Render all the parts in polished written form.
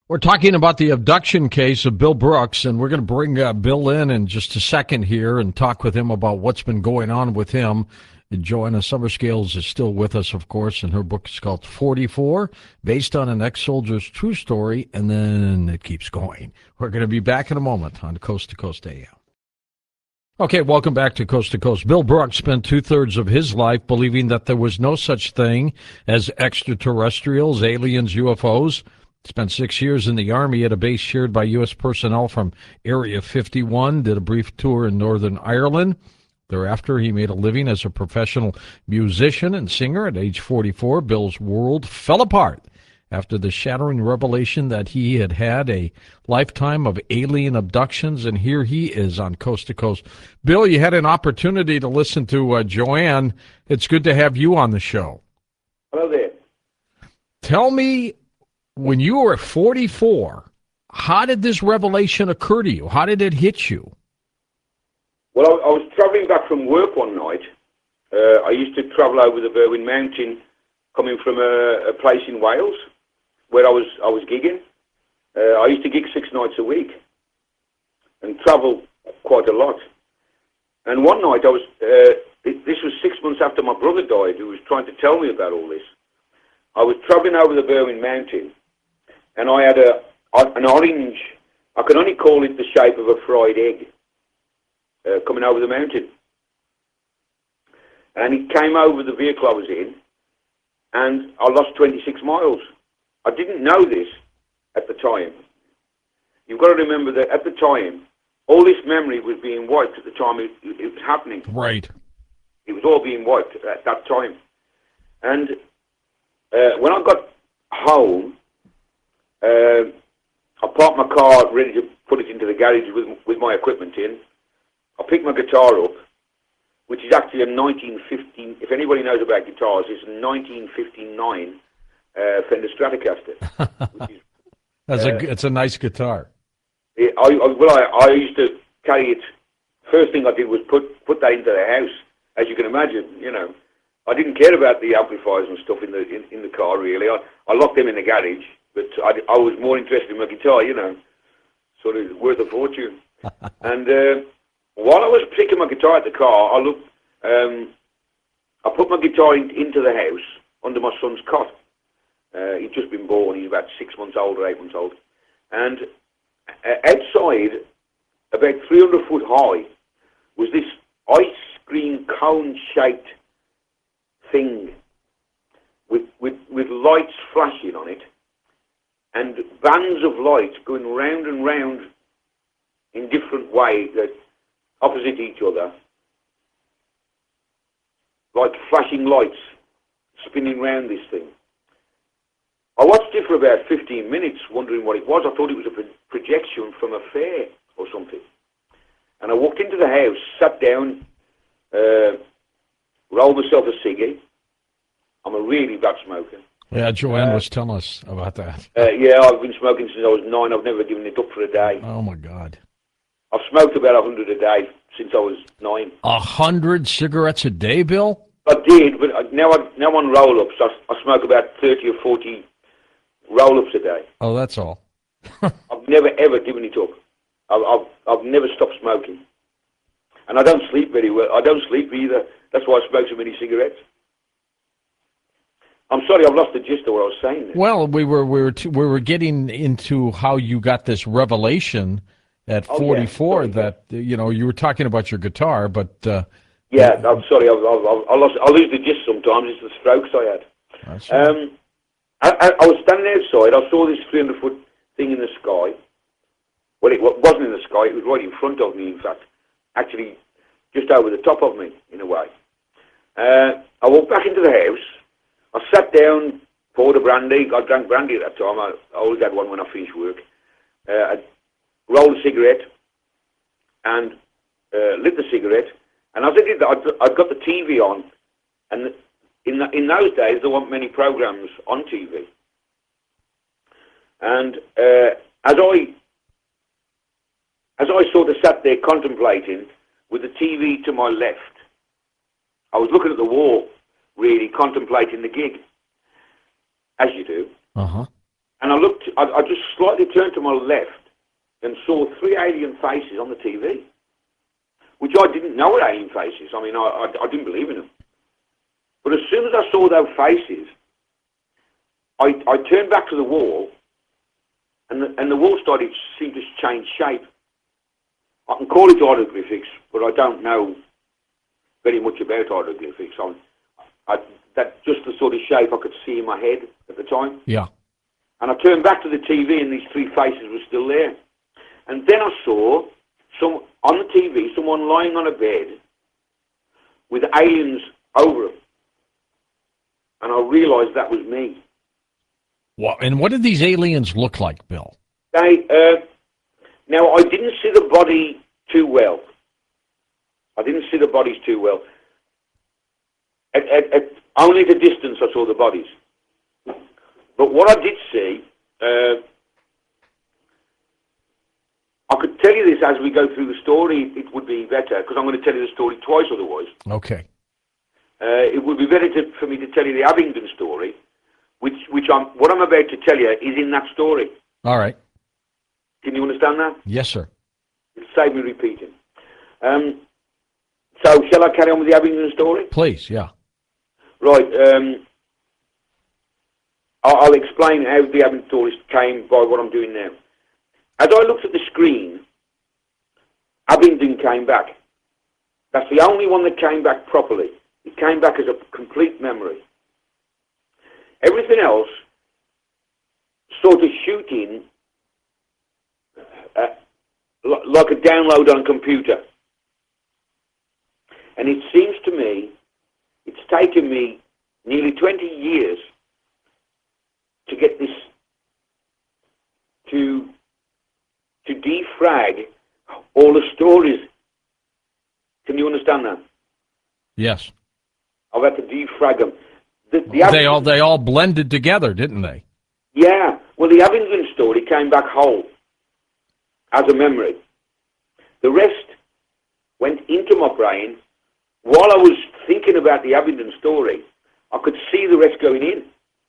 We're talking about the abduction case of Bill Brooks, and we're going to bring Bill in just a second here and talk with him about what's been going on with him. And Joanna Summerscales is still with us, of course, and her book is called 44, based on an ex-soldier's true story, and then it keeps going. We're going to be back in a moment on Coast to Coast AM. Okay, welcome back to Coast to Coast. Bill Brooks spent two-thirds of his life believing that there was no such thing as extraterrestrials, aliens, UFOs. Spent 6 years in the Army at a base shared by U.S. personnel from Area 51, did a brief tour in Northern Ireland. Thereafter, he made a living as a professional musician and singer. At age 44, Bill's world fell apart after the shattering revelation that he had had a lifetime of alien abductions, and here he is on Coast to Coast. Bill, you had an opportunity to listen to Joanne. It's good to have you on the show. Hello there. Tell me, when you were 44, how did this revelation occur to you? How did it hit you? Well, I was travelling back from work one night. I used to travel over the Berwyn Mountain, coming from a place in Wales where I was gigging. I used to gig 6 nights a week and travel quite a lot. And one night this was 6 months after my brother died, who was trying to tell me about all this. I was travelling over the Berwyn Mountain, and I had an orange, I can only call it the shape of a fried egg, coming over the mountain. And it came over the vehicle I was in, and I lost 26 miles. I didn't know this at the time. You've got to remember that at the time, all this memory was being wiped at the time it was happening. Right. It was all being wiped at that time. And when I got home, I parked my car ready to put it into the garage with my equipment in. I picked my guitar up, which is actually a 1915, if anybody knows about guitars, it's a 1959 Fender Stratocaster. Which is, it's a nice guitar. I used to carry it. First thing I did was put that into the house, as you can imagine. You know, I didn't care about the amplifiers and stuff in the car really. I locked them in the garage, but I was more interested in my guitar. You know, sort of worth a fortune. And while I was picking my guitar at the car, I looked. I put my guitar into the house under my son's cot. He'd just been born. He's about 6 months old or 8 months old. And outside, about 300 foot high, was this ice cream cone-shaped thing with lights flashing on it, and bands of lights going round and round in different ways, opposite each other, like flashing lights spinning round this thing. I watched it for about 15 minutes, wondering what it was. I thought it was a projection from a fair or something. And I walked into the house, sat down, rolled myself a ciggy. I'm a really bad smoker. Yeah, Joanne was telling us about that. Yeah, I've been smoking since I was 9. I've never given it up for a day. Oh, my God. I've smoked about 100 a day since I was 9. 100 cigarettes a day, Bill? I did, but now on roll-ups, I smoke about 30 or 40 roll-ups a day. Oh, that's all. I've never, ever given it up. I've never stopped smoking. And I don't sleep very well. I don't sleep either. That's why I smoke so many cigarettes. I'm sorry, I've lost the gist of what I was saying there. Well, we were getting into how you got this revelation at 44 that, you know, you were talking about your guitar, but... yeah, I'm sorry, I lose the gist sometimes. It's the strokes I had. I was standing outside. I saw this 300-foot thing in the sky. Well, it wasn't in the sky. It was right in front of me, in fact. Actually, just over the top of me, in a way. I walked back into the house. I sat down, poured a brandy. I drank brandy at that time. I always had one when I finished work. I rolled a cigarette and lit the cigarette. And as I did that, I got the TV on. And in those days, there weren't many programs on TV. And as I sort of sat there contemplating with the TV to my left, I was looking at the wall, really contemplating the gig, as you do. Uh-huh. and I just slightly turned to my left and saw three alien faces on the TV, which I didn't know were alien faces. I mean, I didn't believe in them. But as soon as I saw those faces, I turned back to the wall, and the wall seemed to change shape. I can call it hieroglyphics, but I don't know very much about hieroglyphics. That's just the sort of shape I could see in my head at the time. Yeah. And I turned back to the TV, and these three faces were still there. And then I saw on the TV someone lying on a bed with aliens over him, and I realised that was me. Well, and what did these aliens look like, Bill? Now, I didn't see the body too well. Only at a distance I saw the bodies. But what I did see, I could tell you this as we go through the story. It would be better, because I'm going to tell you the story twice otherwise. Okay. It would be better for me to tell you the Abingdon story, what I'm about to tell you is in that story. All right. Can you understand that? Yes, sir. It'll save me repeating. So, shall I carry on with the Abingdon story? Please, yeah. Right. I'll explain how the Abingdon story came by what I'm doing now. As I looked at the screen, Abingdon came back. That's the only one that came back properly. It came back as a complete memory. Everything else sort of shooting like a download on a computer. And it seems to me it's taken me nearly 20 years to get this to defrag all the stories. Can you understand that? Yes. I've had to defrag them. They all blended together, didn't they? Yeah. Well, the Abingdon story came back whole as a memory. The rest went into my brain. While I was thinking about the Abingdon story, I could see the rest going in.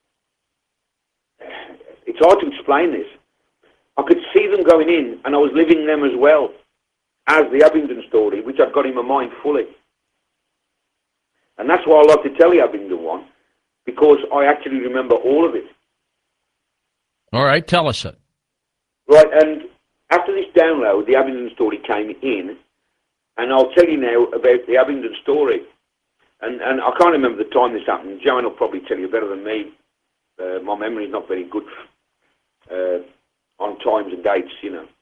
It's hard to explain this. I could see them going in, and I was living them as well as the Abingdon story, which I've got in my mind fully. And that's why I like to tell the Abingdon one, because I actually remember all of it. All right, tell us it. Right, and after this download, the Abingdon story came in, and I'll tell you now about the Abingdon story. And I can't remember the time this happened. Joanne will probably tell you better than me. My memory is not very good on times and dates, you know.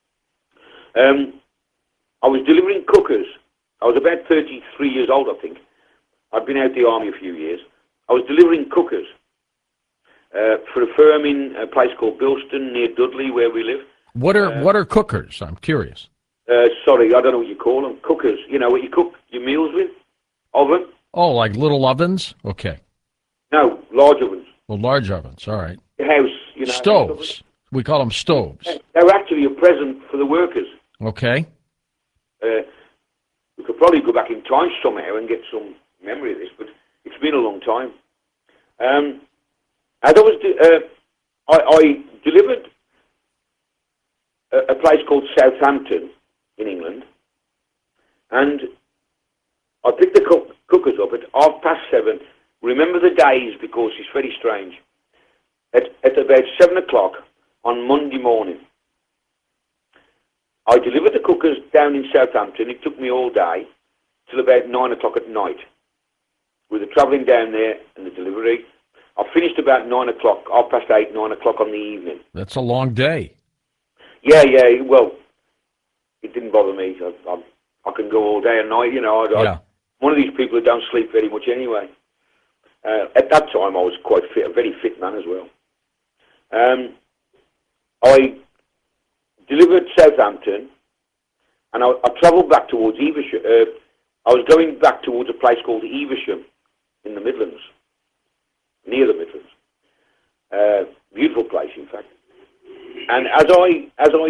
I was delivering cookers. I was about 33 years old, I think. I'd been out the army a few years. I was delivering cookers for a firm in a place called Bilston near Dudley, where we live. What are cookers? I'm curious. Sorry, I don't know what you call them. Cookers. You know what you cook your meals with? Oven? Oh, like little ovens? Okay. No, large ovens. Well, large ovens. All right. Your house, you know. Stoves. We call them stoves. They were actually a present for the workers. Okay. We could probably go back in time somehow and get some memory of this, but it's been a long time. As I was, I delivered a place called Southampton in England, and I picked the cookers up at 7:30. Remember the days, because it's very strange. At about 7 o'clock on Monday morning, I delivered the cookers down in Southampton. It took me all day till about 9 o'clock at night, with the travelling down there and the delivery. I finished about 9 o'clock, 8:30, 9 o'clock on the evening. That's a long day. Yeah. Well, it didn't bother me. I can go all day and night. You know, I'm one of these people who don't sleep very much anyway. At that time, I was quite fit, a very fit man as well. I delivered Southampton, and I travelled back towards Evesham. I was going back towards a place called Evesham in the Midlands, near the Midlands. Beautiful place, in fact. And as I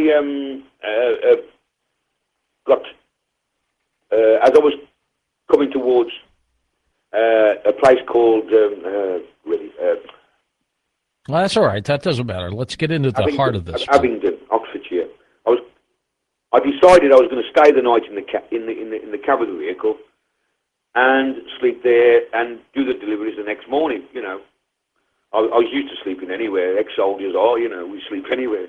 was coming towards a place called Well, that's all right. That doesn't matter. Let's get into the heart of this. Abingdon, Oxfordshire. I decided I was going to stay the night in the cab of the vehicle and sleep there and do the deliveries the next morning. You know, I was used to sleeping anywhere. Ex-soldiers are, you know, we sleep anywhere.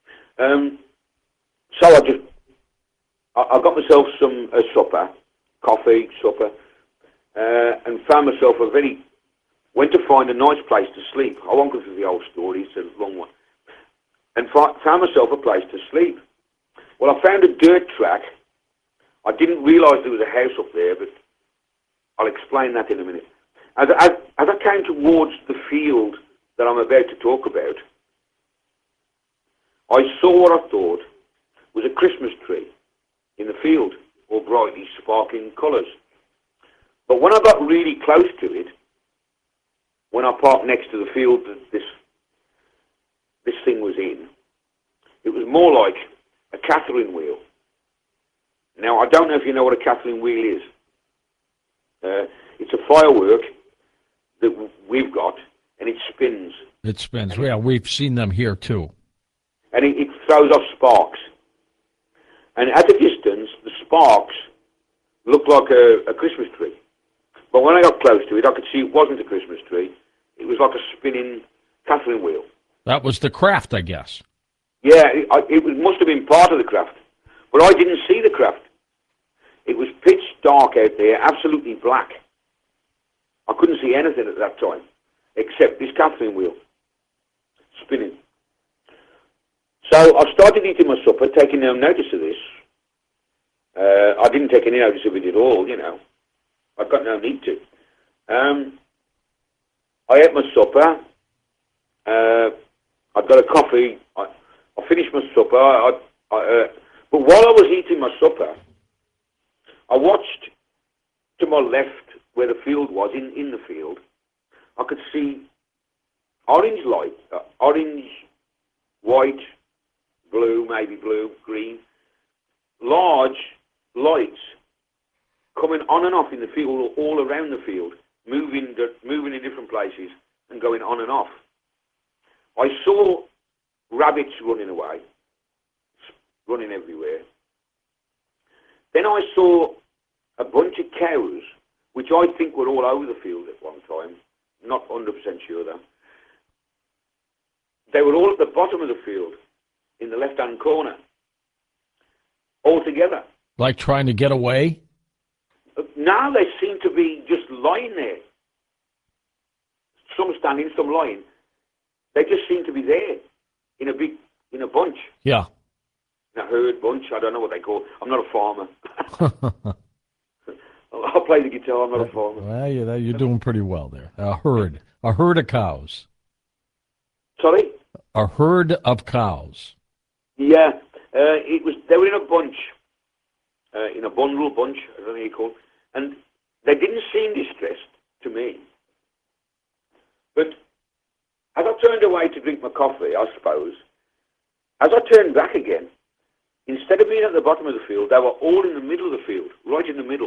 So I got myself some supper, coffee, supper, and found myself went to find a nice place to sleep. I won't go through the whole story, it's a long one. And found myself a place to sleep. Well, I found a dirt track. I didn't realise there was a house up there, but I'll explain that in a minute. As I came towards the field that I'm about to talk about, I saw what I thought was a Christmas tree in the field, all brightly sparkling colours. But when I got really close to it, when I parked next to the field that this thing was in, it was more like a Catherine wheel. Now, I don't know if you know what a Catherine wheel is. It's a firework that we've got, and it spins. It spins. Yeah, we've seen them here, too. And it throws off sparks. And at a distance, the sparks looked like a Christmas tree. But when I got close to it, I could see it wasn't a Christmas tree. It was like a spinning Catherine wheel. That was the craft, I guess. Yeah, it must have been part of the craft. But I didn't see the craft. It was pitch dark out there, absolutely black. I couldn't see anything at that time, except this Catherine wheel spinning. So I started eating my supper, taking no notice of this. I didn't take any notice of it at all, you know. I've got no need to. I ate my supper. I'd got a coffee. I finished my supper. But while I was eating my supper, I watched to my left where the field was, in the field. I could see orange light, orange, white, blue, maybe blue, green, large lights coming on and off in the field, all around the field, moving in different places and going on and off. I saw rabbits running away, running everywhere. Then I saw a bunch of cows, which I think were all over the field at one time. Not 100% sure though. They were all at the bottom of the field, in the left-hand corner, all together. Like trying to get away? Now they seem to be just lying there. Some standing, some lying. They just seem to be there in a bunch. Yeah. In a herd bunch. I don't know what they call. I'm not a farmer. I play the guitar. I'm not a farmer. Well, you're doing pretty well there. A herd of cows. Sorry? A herd of cows. Yeah, they were in a bunch, in a bundle bunch, I don't know what you call it, and they didn't seem distressed to me. But as I turned away to drink my coffee, I suppose, as I turned back again, instead of being at the bottom of the field, they were all in the middle of the field, right in the middle.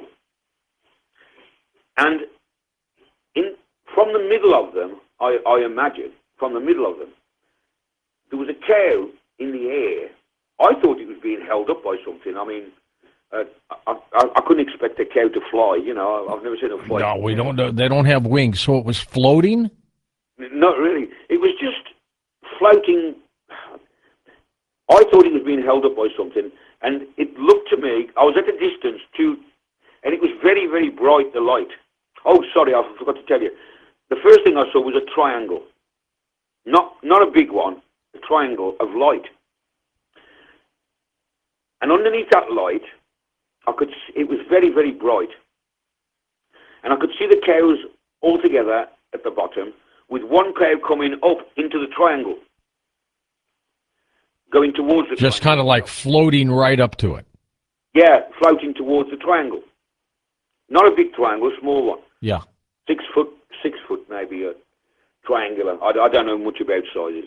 And from the middle of them, I imagine, from the middle of them, there was a cow in the air. I thought it was being held up by something. I mean, I couldn't expect a cow to fly. You know, I've never seen a fly. No, we don't know. They don't have wings, so it was floating? Not really. It was just floating. I thought it was being held up by something, and it looked to me, I was at a distance too, and it was very, very bright, the light. Oh, sorry, I forgot to tell you. The first thing I saw was a triangle. Not a big one, a triangle of light. And underneath that light, it was very, very bright. And I could see the cows all together at the bottom, with one cow coming up into the triangle, going towards the Just triangle. kind of like floating right up to it. Yeah, floating towards the triangle. Not a big triangle, a small one. Yeah. 6 foot maybe, triangular. I don't know much about sizes.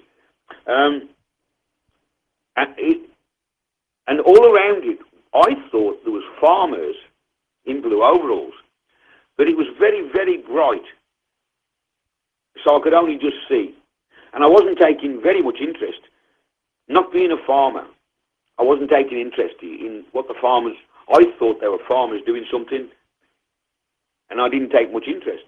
And all around it, I thought there was farmers in blue overalls, but it was very, very bright, so I could only just see. And I wasn't taking very much interest. Not being a farmer, I wasn't taking interest in what the farmers, I thought they were farmers doing something, and I didn't take much interest.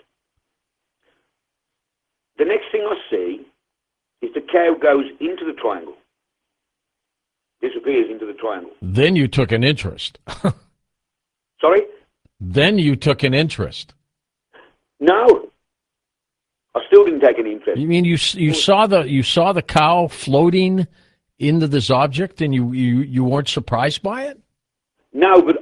The next thing I see is the cow goes into the triangle, disappears into the triangle. Then you took an interest. Sorry? Then you took an interest. No. I still didn't take any interest. You mean you saw the cow floating into this object and you weren't surprised by it? No, but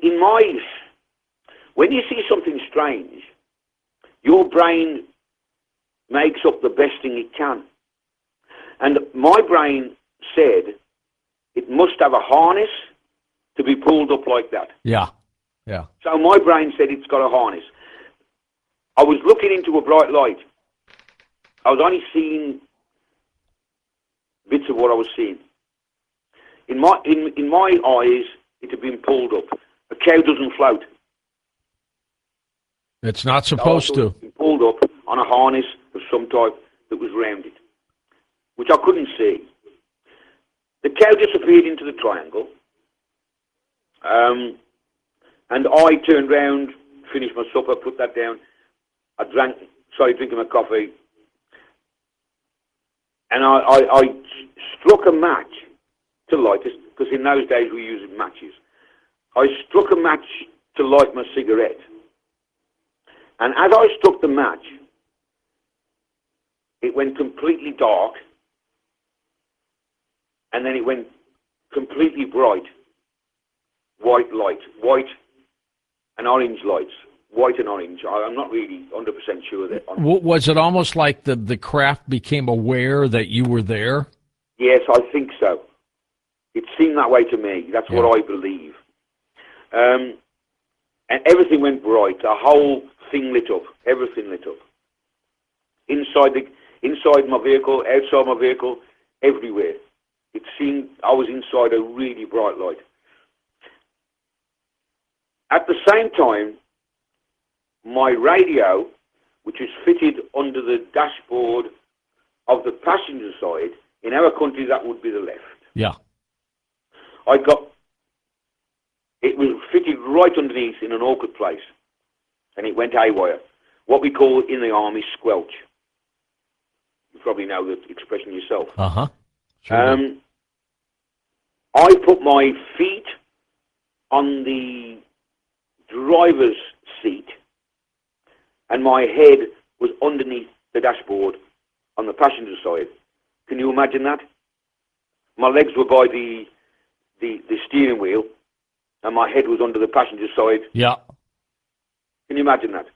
when you see something strange, your brain makes up the best thing it can. And my brain said it must have a harness to be pulled up like that. Yeah. So my brain said it's got a harness. I was looking into a bright light. I was only seeing bits of what I was seeing. In my eyes, it had been pulled up. A cow doesn't float. It's not supposed to. It pulled up on a harness of some type that was rounded, which I couldn't see. The cow disappeared into the triangle, and I turned round, finished my supper, put that down. I started drinking my coffee, and I struck a match to light it, because in those days we used matches. I struck a match to light my cigarette. And as I struck the match, it went completely dark, and then it went completely bright. White light, white and orange lights, white and orange. I'm not really 100% sure that. Was it almost like the craft became aware that you were there? Yes, I think so. It seemed that way to me. That's what I believe. And everything went bright. The whole thing lit up. Everything lit up. Inside my vehicle, outside my vehicle, everywhere. It seemed I was inside a really bright light. At the same time, my radio, which was fitted under the dashboard of the passenger side, in our country that would be the left. Yeah. It was fitted right underneath in an awkward place, and it went haywire. What we call in the army squelch. You probably know the expression yourself. Uh-huh. Sure. I put my feet on the driver's seat, and my head was underneath the dashboard on the passenger side. Can you imagine that? My legs were by the steering wheel, and my head was under the passenger side. Yeah. Can you imagine that?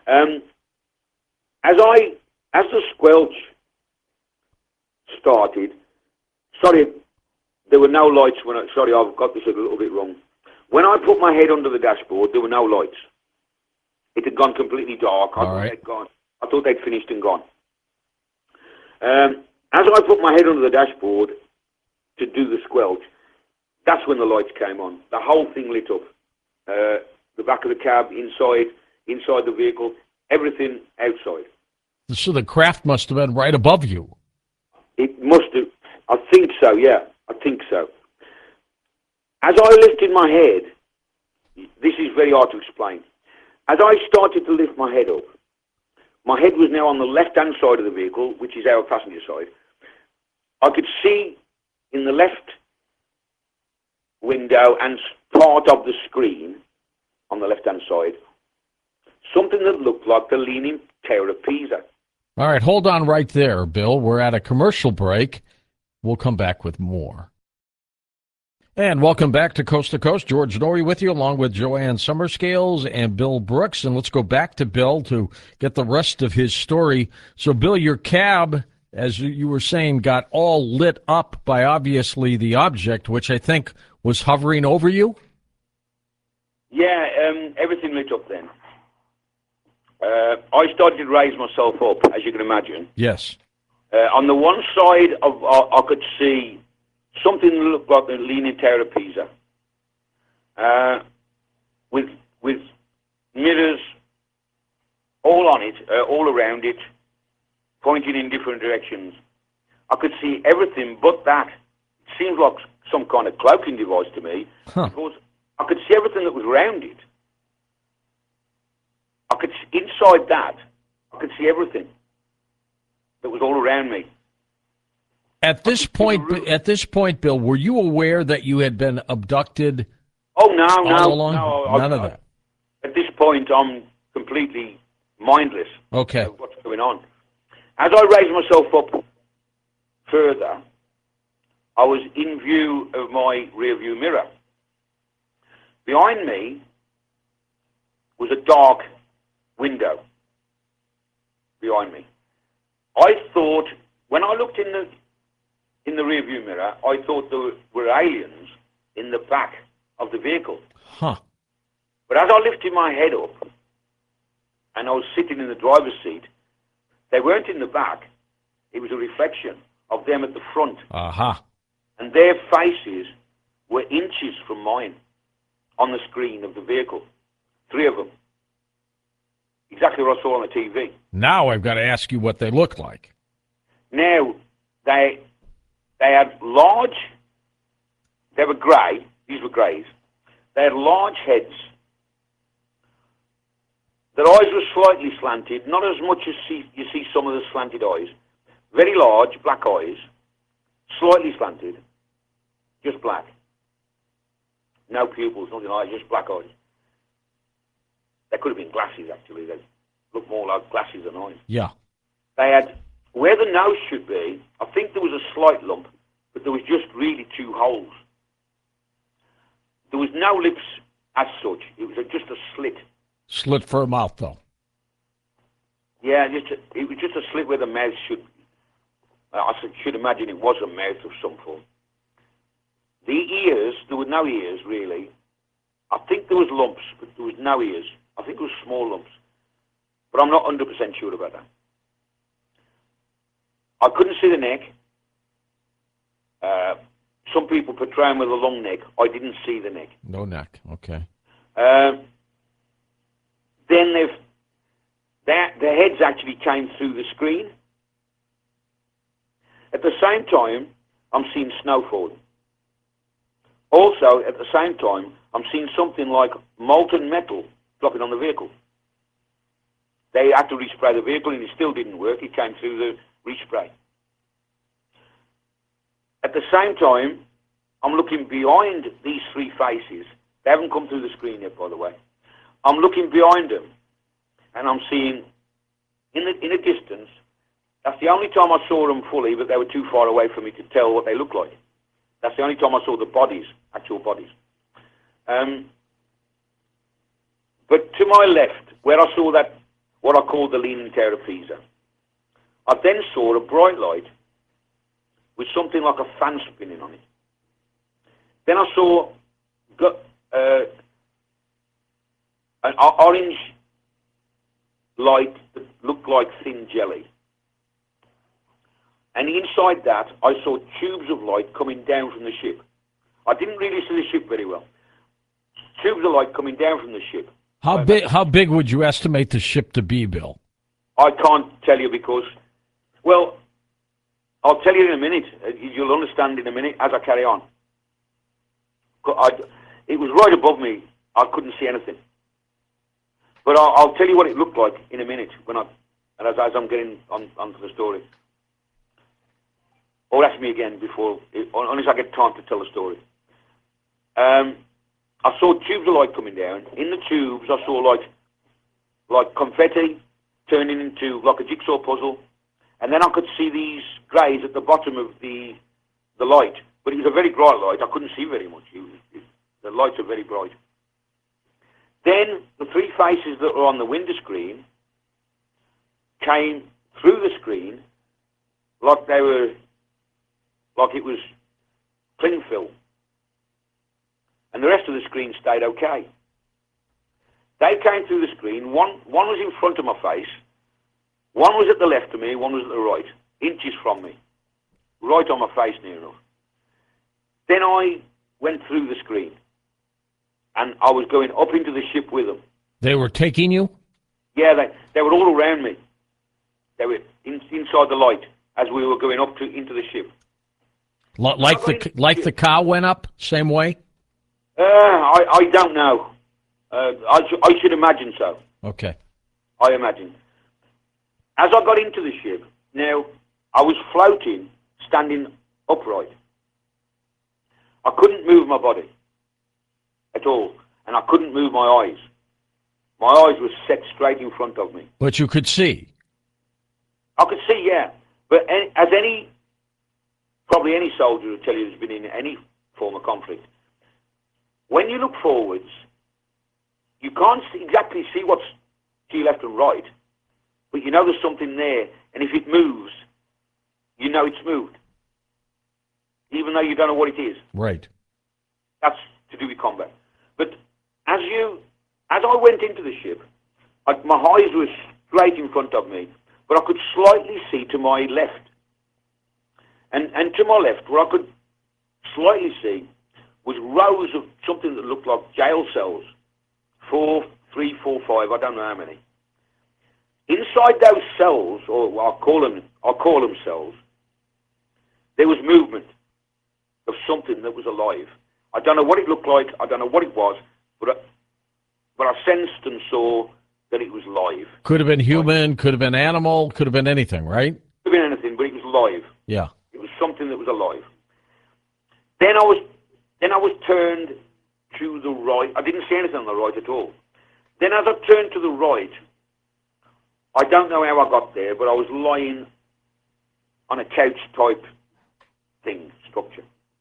As the squelch started, sorry, there were no lights sorry, I've got this a little bit wrong. When I put my head under the dashboard, there were no lights. It had gone completely dark. I thought they'd finished and gone. As I put my head under the dashboard to do the squelch, that's when the lights came on. The whole thing lit up. The back of the cab, inside the vehicle, everything outside. So the craft must have been right above you. It must have. I think so, yeah. I think so. As I lifted my head, this is very hard to explain. As I started to lift my head up, my head was now on the left-hand side of the vehicle, which is our passenger side. I could see in the left window and part of the screen on the left-hand side something that looked like the Leaning Tower of Pisa. All right, hold on right there, Bill. We're at a commercial break. We'll come back with more. And welcome back to Coast. George Noory with you, along with Joanne Summerscales and Bill Brooks. And let's go back to Bill to get the rest of his story. So, Bill, your cab, as you were saying, got all lit up by obviously the object, which I think was hovering over you? Yeah, everything lit up then. I started to raise myself up, as you can imagine. Yes. On the one side, I could see something that looked like the Leaning Tower of Pisa, with mirrors all on it, all around it, pointing in different directions. I could see everything but that. It seemed like some kind of cloaking device to me, because I could see everything that was around it. Inside that, I could see everything that was all around me. At this point, Bill, were you aware that you had been abducted? Oh no, all along? no, None of that. At this point, I'm completely mindless. Okay. Of what's going on? As I raised myself up further, I was in view of my rear-view mirror. Behind me was a dark window. Behind me, I thought when I looked in the rear-view mirror, I thought there were aliens in the back of the vehicle. Huh. But as I lifted my head up and I was sitting in the driver's seat, they weren't in the back. It was a reflection of them at the front. Aha. And their faces were inches from mine on the screen of the vehicle. 3 of them. Exactly what I saw on the TV. Now I've got to ask you what they look like. Now, they had large, they were grey, these were greys. They had large heads. Their eyes were slightly slanted, not as much as you see some of the slanted eyes. Very large, black eyes, slightly slanted, just black. No pupils, nothing like that, just black eyes. They could have been glasses, actually. They looked more like glasses than eyes. Yeah. They had, where the nose should be, I think there was a slight lump, but there was just really 2 holes. There was no lips as such. It was just a slit. Slit for a mouth, though. Yeah, it was just a slit where the mouth should. I should imagine it was a mouth of some form. The ears, there were no ears really. I think there was lumps, but there was no ears. I think it was small lumps, but I'm not 100% sure about that. I couldn't see the neck. Some people portray him with a long neck. I didn't see the neck. No neck. Okay. Then their heads actually came through the screen. At the same time, I'm seeing snow falling. Also, at the same time, I'm seeing something like molten metal dropping on the vehicle. They had to respray the vehicle, and it still didn't work. It came through the respray. At the same time, I'm looking behind these 3 faces. They haven't come through the screen yet, by the way. I'm looking behind them, and I'm seeing, in a distance, that's the only time I saw them fully, but they were too far away for me to tell what they looked like. That's the only time I saw the bodies, actual bodies. But to my left, where I saw that, what I call the Leaning Tower of Pisa, I then saw a bright light with something like a fan spinning on it. Then I saw an orange light that looked like thin jelly. And inside that, I saw tubes of light coming down from the ship. I didn't really see the ship very well. Tubes of light coming down from the ship. How big would you estimate the ship to be, Bill? I can't tell you because, well, I'll tell you in a minute. You'll understand in a minute as I carry on. It was right above me. I couldn't see anything. But I'll tell you what it looked like in a minute as I'm getting onto the story. Or ask me again unless I get time to tell the story. I saw tubes of light coming down. In the tubes, I saw like confetti turning into like a jigsaw puzzle. And then I could see these greys at the bottom of the light. But it was a very bright light. I couldn't see very much. The lights are very bright. Then the 3 faces that were on the window screen came through the screen like it was cling film. And the rest of the screen stayed okay. They came through the screen. One was in front of my face. One was at the left of me. One was at the right, inches from me. Right on my face, near enough. Then I went through the screen. And I was going up into the ship with them. They were taking you? Yeah, they were all around me. They were inside the light. as we were going up into the ship. Like the car went up, same way? I don't know. I should imagine so. Okay. I imagine. As I got into the ship, now, I was floating, standing upright. I couldn't move my body at all, and I couldn't move my eyes. My eyes were set straight in front of me. But you could see. I could see, yeah. But probably any soldier will tell you who's been in any form of conflict, when you look forwards, you can't exactly see what's to your left and right, but you know there's something there, and if it moves, you know it's moved, even though you don't know what it is. Right. That's to do with combat. But as I went into the ship, my eyes were straight in front of me, but I could slightly see to my left. And to my left, what I could slightly see was rows of something that looked like jail cells. 4, 3, 4, 5, I don't know how many. Inside those cells, or I'll call them cells, there was movement of something that was alive. I don't know what it looked like, I don't know what it was, but I sensed and saw that it was live. Could have been human, could have been animal, could have been anything, right? Could have been anything, but it was live. Yeah. It was something that was alive. Then I was turned to the right. I didn't see anything on the right at all. Then as I turned to the right, I don't know how I got there, but I was lying on a couch type thing, structure.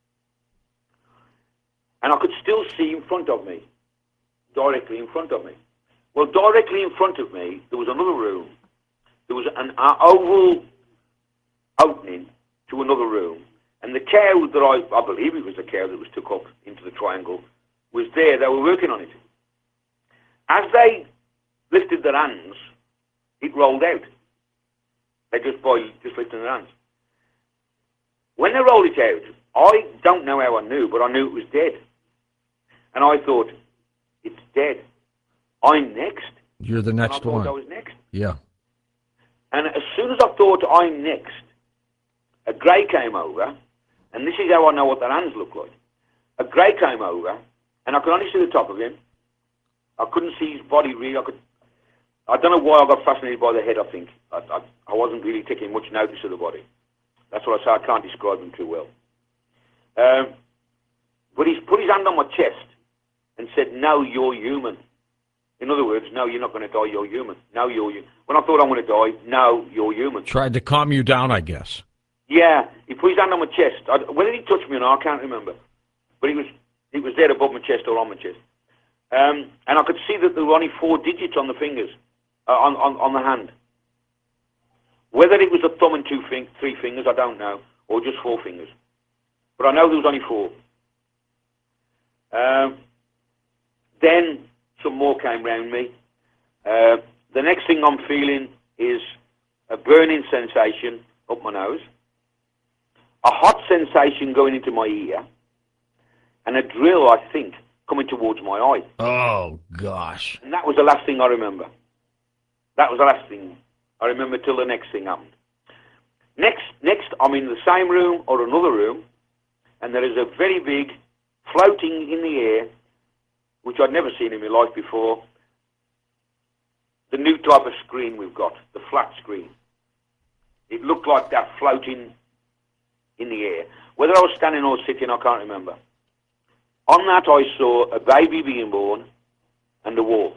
And I could still see in front of me, directly in front of me. Well, directly in front of me, there was another room. There was an oval opening to another room. And the cow that I believe it was the cow that was took up into the triangle, was there. They were working on it. As they lifted their hands, it rolled out. They just lifting their hands. When they rolled it out, I don't know how I knew, but I knew it was dead. And I thought, it's dead. I'm next. You're the next one. I thought one. I was next. Yeah. And as soon as I thought I'm next, a grey came over, and this is how I know what their hands look like. A grey came over, and I could only see the top of him. I couldn't see his body really. I don't know why I got fascinated by the head, I think. I wasn't really taking much notice of the body. That's what I say, I can't describe him too well. But he's put his hand on my chest and said, "No, you're human." In other words, no, you're not going to die, you're human. No, you're human. When I thought I'm going to die, no, you're human. Tried to calm you down, I guess. Yeah, he put his hand on my chest. Whether he touched me or not, I can't remember. But he was there above my chest or on my chest. And I could see that there were only 4 digits on the fingers, on the hand. Whether it was a thumb and 3 fingers, I don't know, or just 4 fingers. But I know there was only 4. Then some more came round me. The next thing I'm feeling is a burning sensation up my nose, a hot sensation going into my ear, and a drill, I think, coming towards my eye. Oh, gosh. And that was the last thing I remember. That was the last thing I remember till the next thing happened. Next, I'm in the same room or another room, and there is a very big, floating in the air, which I'd never seen in my life before, the new type of screen we've got, the flat screen. It looked like that floating in the air. Whether I was standing or sitting, I can't remember. On that, I saw a baby being born and a wall.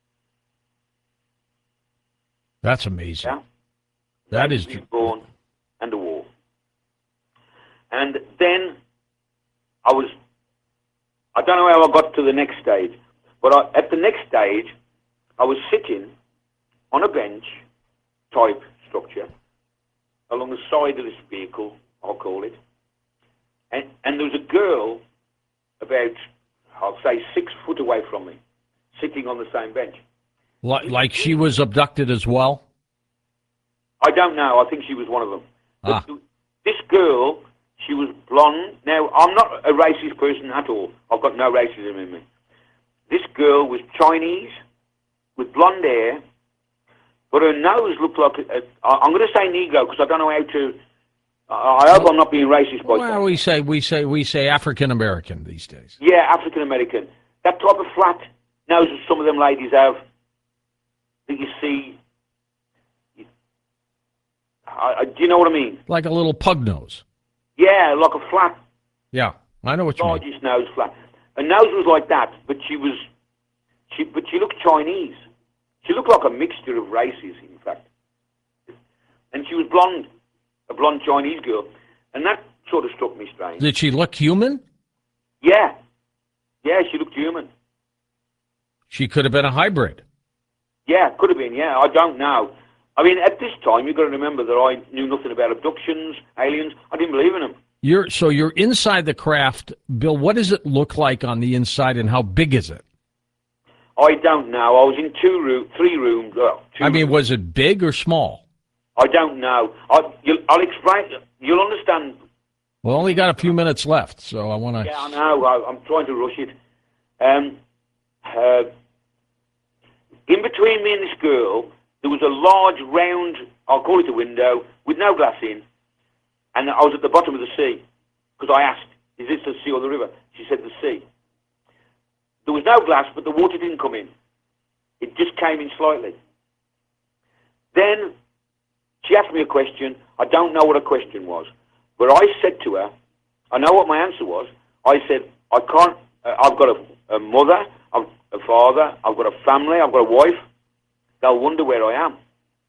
That's amazing. Yeah? That is being born and a wall. And then I don't know how I got to the next stage, but at the next stage, I was sitting on a bench type structure along the side of this vehicle, I'll call it, and there was a girl about, I'll say, 6 foot away from me, sitting on the same bench. Like she was abducted as well? I don't know. I think she was one of them. Ah. But this girl, she was blonde. Now, I'm not a racist person at all. I've got no racism in me. This girl was Chinese, with blonde hair, but her nose looked like I'm going to say Negro because I don't know how to. I hope I'm not being racist. Well, we say African American these days. Yeah, African American. That type of flat nose that some of them ladies have that you see. Do you know what I mean? Like a little pug nose. Yeah, like a flat. Yeah, I know what you mean. Largest nose flat. Her nose was like that, but she looked Chinese. She looked like a mixture of races, in fact. And she was blonde, a blonde Chinese girl, and that sort of struck me strange. Did she look human? Yeah, she looked human. She could have been a hybrid. Yeah, could have been. Yeah, I don't know. I mean, at this time, you've got to remember that I knew nothing about abductions, aliens. I didn't believe in them. You're inside the craft, Bill. What does it look like on the inside, and how big is it? I don't know. I was in three rooms. Was it big or small? I don't know. I'll explain. You'll understand. Well, only got a few minutes left, so I want to. Yeah, I know. I'm trying to rush it. In between me and this girl, there was a large round, I'll call it a window, with no glass in, and I was at the bottom of the sea, because I asked, is this the sea or the river? She said the sea. There was no glass, but the water didn't come in. It just came in slightly. Then she asked me a question. I don't know what her question was, but I said to her, I know what my answer was. I said, I can't, I've got a mother, I've a father, I've got a family, I've got a wife. They'll wonder where I am.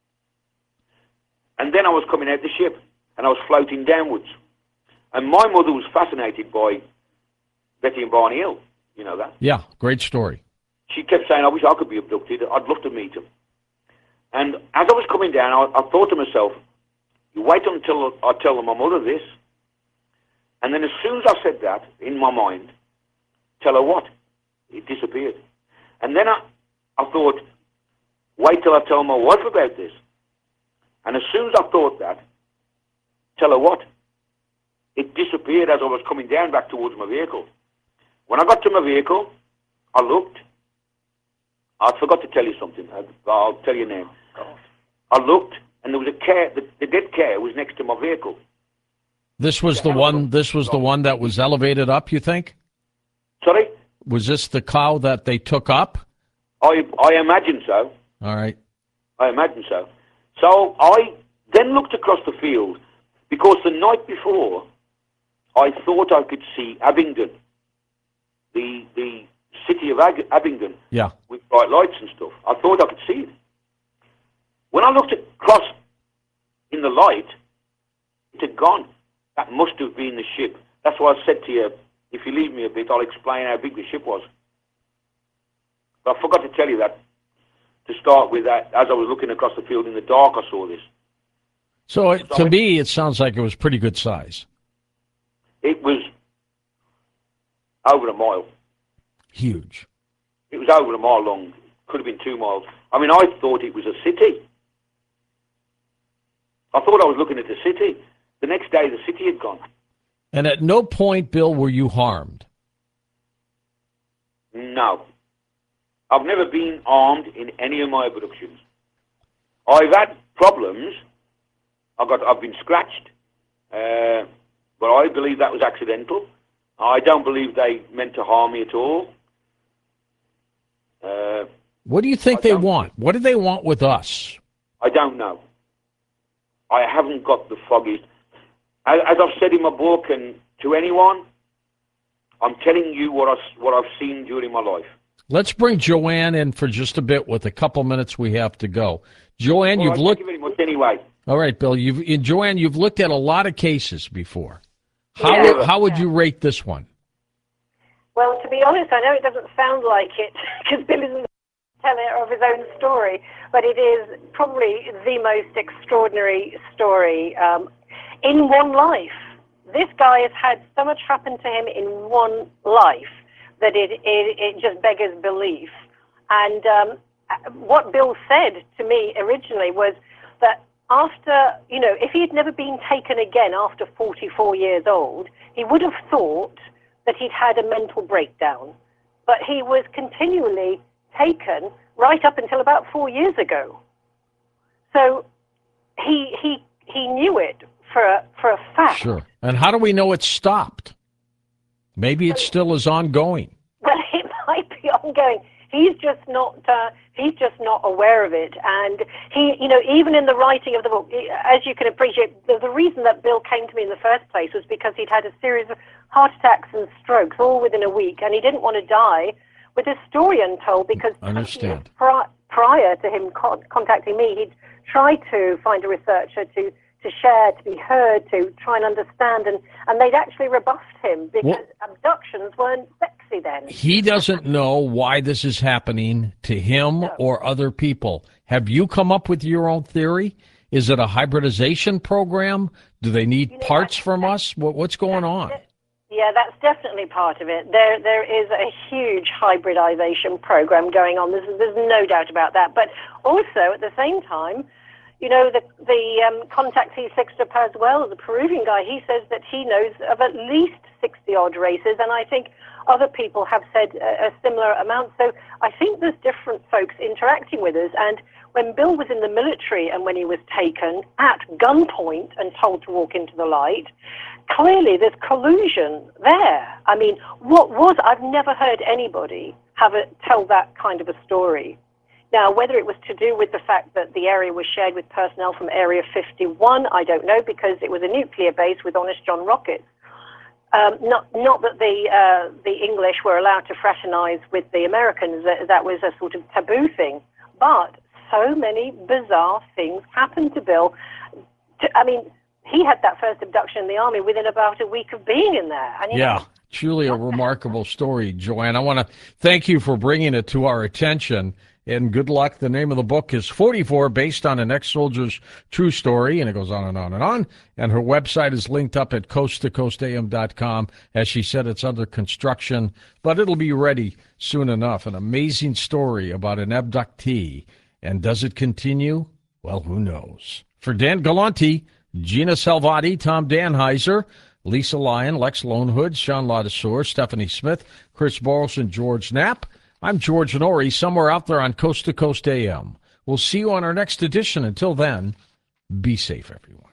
And then I was coming out the ship, and I was floating downwards. And my mother was fascinated by Betty and Barney Hill. You know that? Yeah, great story. She kept saying, I wish I could be abducted. I'd love to meet them. And as I was coming down, I thought to myself, you wait until I tell my mother this. And then as soon as I said that, in my mind, tell her what? It disappeared. And then I thought, wait till I tell my wife about this. And as soon as I thought that, tell her what? It disappeared as I was coming down back towards my vehicle. When I got to my vehicle, I looked. I forgot to tell you something. I'll tell you now. I looked, and there was a car. The dead car was next to my vehicle. This was the one. This was the one that was elevated up. You think? Sorry? Was this the cow that they took up? I imagine so. All right. I imagine so. So I then looked across the field because the night before I thought I could see Abingdon, the city of Abingdon, yeah, with bright lights and stuff. I thought I could see it. When I looked across in the light, it had gone. That must have been the ship. That's why I said to you, if you leave me a bit, I'll explain how big the ship was. But I forgot to tell you that. To start with, that as I was looking across the field in the dark, I saw this. So to me, it sounds like it was pretty good size. It was over a mile. Huge. It was over a mile long. Could have been 2 miles. I mean, I thought it was a city. I thought I was looking at the city. The next day, the city had gone. And at no point, Bill, were you harmed? No. I've never been armed in any of my abductions. I've had problems. I've been scratched, but I believe that was accidental. I don't believe they meant to harm me at all. What do you think they want? What do they want with us? I don't know. I haven't got the foggiest. As I've said in my book and to anyone, I'm telling you what I've seen during my life. Let's bring Joanne in for just a bit with a couple minutes we have to go. Joanne, you've looked... Thank you very much anyway. All right, Bill. Joanne, you've looked at a lot of cases before. How would you rate this one? Well, to be honest, I know it doesn't sound like it because Bill isn't the teller of his own story, but it is probably the most extraordinary story in one life. This guy has had so much happen to him in one life that it just beggars belief. And what Bill said to me originally was that after, if he had never been taken again after 44 years old, he would have thought that he'd had a mental breakdown. But he was continually taken right up until about 4 years ago. So he knew it for a fact. Sure. And how do we know it stopped? Maybe it still is ongoing. Well, it might be ongoing. He's just not aware of it. And he, even in the writing of the book, as you can appreciate, the reason that Bill came to me in the first place was because he'd had a series of heart attacks and strokes all within a week, and he didn't want to die with his story untold, because Understand. prior to him contacting me, he'd tried to find a researcher to share, to be heard, to try and understand, and they'd actually rebuffed him because abductions weren't sexy then. He doesn't know why this is happening to him or other people. Have you come up with your own theory? Is it a hybridization program? Do they need parts from us? What's going on? Yeah, that's definitely part of it. There is a huge hybridization program going on. There's no doubt about that. But also, at the same time, the contact Sixto Pazuello, the Peruvian guy, he says that he knows of at least 60-odd races, and I think other people have said a similar amount. So I think there's different folks interacting with us. And when Bill was in the military and when he was taken at gunpoint and told to walk into the light, clearly there's collusion there. I mean, I've never heard anybody tell that kind of a story. Now, whether it was to do with the fact that the area was shared with personnel from Area 51, I don't know, because it was a nuclear base with Honest John rockets. Not that the English were allowed to fraternize with the Americans. That was a sort of taboo thing. But so many bizarre things happened to Bill. He had that first abduction in the Army within about a week of being in there. And, truly a remarkable story, Joanne. I want to thank you for bringing it to our attention. And good luck. The name of the book is 44, based on an ex-soldier's true story, and it goes on and on and on. And her website is linked up at coasttocoastam.com. As she said, it's under construction, but it'll be ready soon enough. An amazing story about an abductee. And does it continue? Well, who knows? For Dan Galante, Gina Salvati, Tom Danheiser, Lisa Lyon, Lex Lonehood, Sean Ladesseur, Stephanie Smith, Chris Boros, and George Knapp, I'm George Norrie, somewhere out there on Coast to Coast AM. We'll see you on our next edition. Until then, be safe, everyone.